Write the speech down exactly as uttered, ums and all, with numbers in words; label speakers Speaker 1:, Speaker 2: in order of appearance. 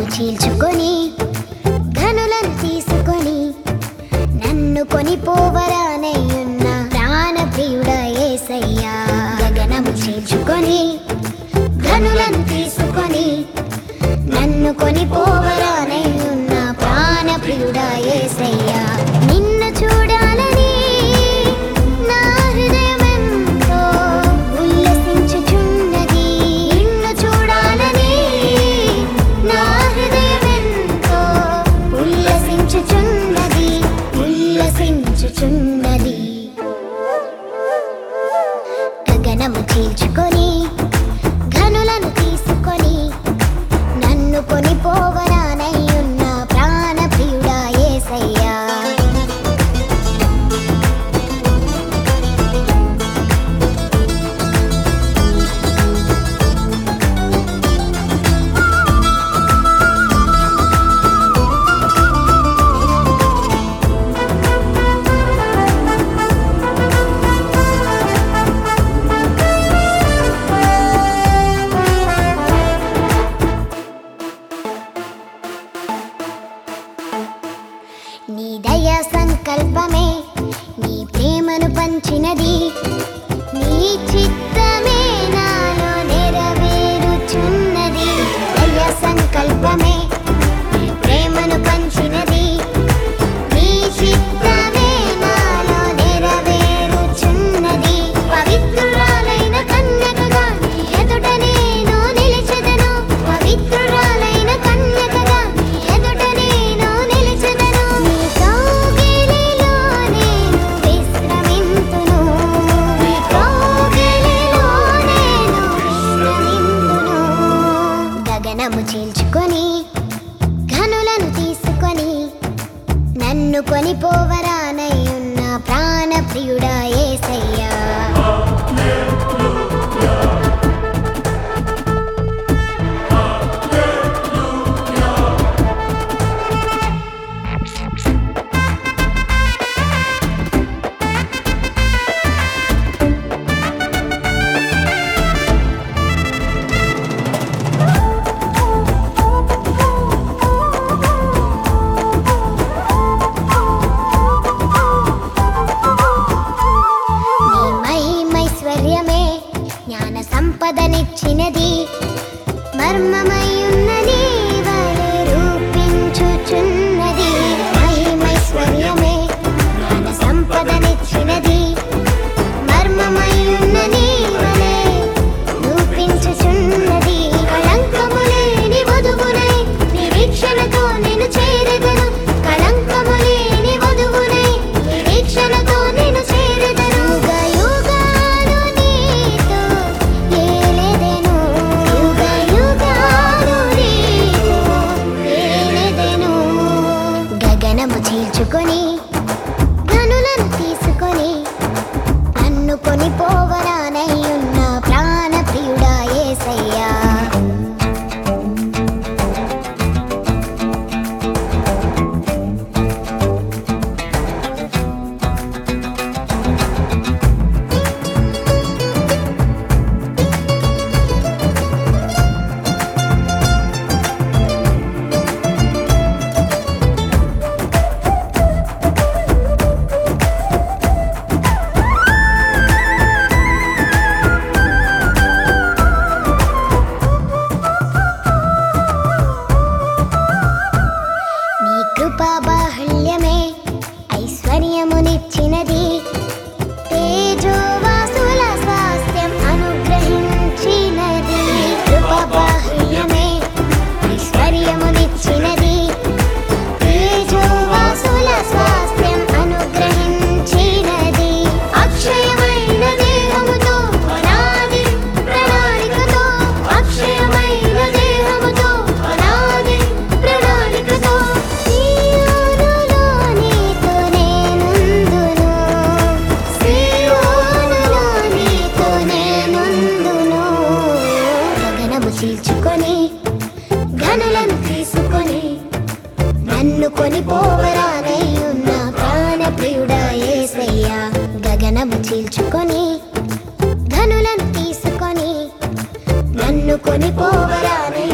Speaker 1: చీల్చుకొని ఘనులను తీసుకొని నన్ను కొనిపోవరానయ్యున్న ప్రాణప్రియుడా యేసయ్యా. గగనము చీల్చుకొని ఘనులను తీసుకొని నన్ను కొనిపోవరానయ్యున్న ప్రాణప్రియుడా యేసయ్యా. నిన్ను చూడాలని నా హృదయమెంతో ఉల్లసించుచున్నది. నిన్ను చూడాలని నా హృదయమెంతో ఉల్లసించుచున్నది ఉల్లసించుచున్నది. గగనము చీల్చుకొని ఘనులను తీసుకొని నన్ను కొనిపోవరానయ్యున్న ప్రాణప్రియుడా యేసయ్యా. నీ దయా సంకల్పమే నీ ప్రేమను పంచినది. నీ చిత్తమే నాలో నెరవేరుచున్నది. దయా సంకల్పమే నీ ప్రేమను పంచినది. నీ చిత్తమే నాలో నెరవేరుచున్నది. పవిత్రురాలైన కన్యకగా నీ ఎదుట నేను నిలిచెదను. పవిత్రురాలైన కన్యకగా నీ ఎదుట నేను నిలిచెదను. నీ కౌగిలిలో నేను విశ్రమింతును. నీ కౌగిలిలో నేను విశ్రమింతును. గగనము చీల్చుకొని ఘనులను తీసుకొని నన్ను కొనిపోవరానయ్యున్న ప్రాణప్రియుడా యేసయ్యా. నీ మహిమైశ్వర్యమే జ్ఞాన సంపదనిచ్చినది. మర్మమయ్యున్న నీ వలె రూపించుచున్నది. మహిమైశ్వర్యమే జ్ఞాన సంపదనిచ్చినది. మర్మమయ్యున్న నీ వలె రూపించుచున్నది. కళంకము లేని వధువునై నిరీక్షణతో నేను చేరెదను. కళంకము లేని వధువునై నిరీక్షణతో నేను చేరెదను. యుగ యుగాలు నీతో ఏలెదను. యుగ యుగాలు నీతో ఏలెదను. గగనము చీల్చుకొని ఘనులను తీసుకొని నన్ను కొనిపోవరానయ్యున్న ప్రాణప్రియుడా యేసయ్యా. నీ కృపా బాహుళ్యమే ఐశ్వర్యమునిచ్చినది. తేజోవాసుల స్వాస్థ్యం అనుగ్రహించినది. కృపా బాహుళ్యమే ఐశ్వర్యమునిచ్చినది. తేజోవాసుల స్వాస్థ్యం అనుగ్రహించినది. అక్షయమైన దేహముతో అనాది ప్రణాళికతో అక్షయమైన దేహముతో అనాది ప్రణాళికతో సీయోనులో నీతో నేనుందును. సీయోనులో నీతో నేనుందును. గగనము చీల్చుకొని ఘనులను తీసుకొని నన్ను కొనిపోవరానయ్యున్న ప్రాణప్రియుడా యేసయ్యా. గగనము చీల్చుకొని ఘనులను తీసుకొని నన్ను కొనిపోవరానయ్యున్న